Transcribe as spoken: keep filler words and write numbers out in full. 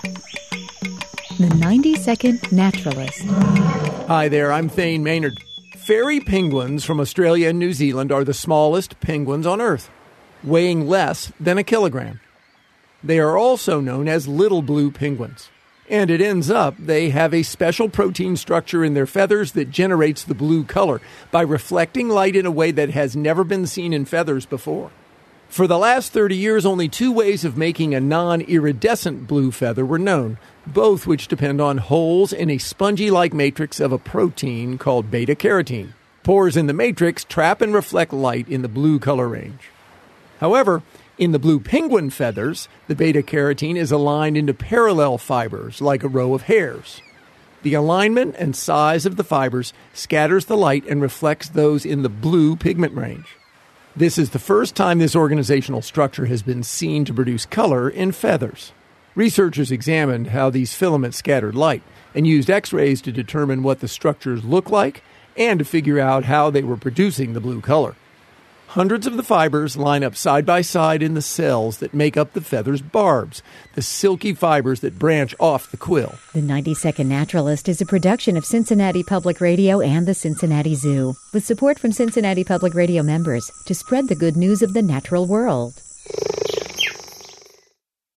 The ninety-second Naturalist. Hi there, I'm Thane Maynard. Fairy penguins from Australia and New Zealand are the smallest penguins on Earth, weighing less than a kilogram. They are also known as little blue penguins. And it ends up they have a special protein structure in their feathers that generates the blue color by reflecting light in a way that has never been seen in feathers before. For the last thirty years, only two ways of making a non-iridescent blue feather were known, both which depend on holes in a spongy-like matrix of a protein called beta-carotene. Pores in the matrix trap and reflect light in the blue color range. However, in the blue penguin feathers, the beta-carotene is aligned into parallel fibers like a row of hairs. The alignment and size of the fibers scatters the light and reflects those in the blue pigment range. This is the first time this organizational structure has been seen to produce color in feathers. Researchers examined how these filaments scattered light and used X-rays to determine what the structures look like and to figure out how they were producing the blue color. Hundreds of the fibers line up side by side in the cells that make up the feather's barbs, the silky fibers that branch off the quill. The ninety-second Naturalist is a production of Cincinnati Public Radio and the Cincinnati Zoo, with support from Cincinnati Public Radio members to spread the good news of the natural world.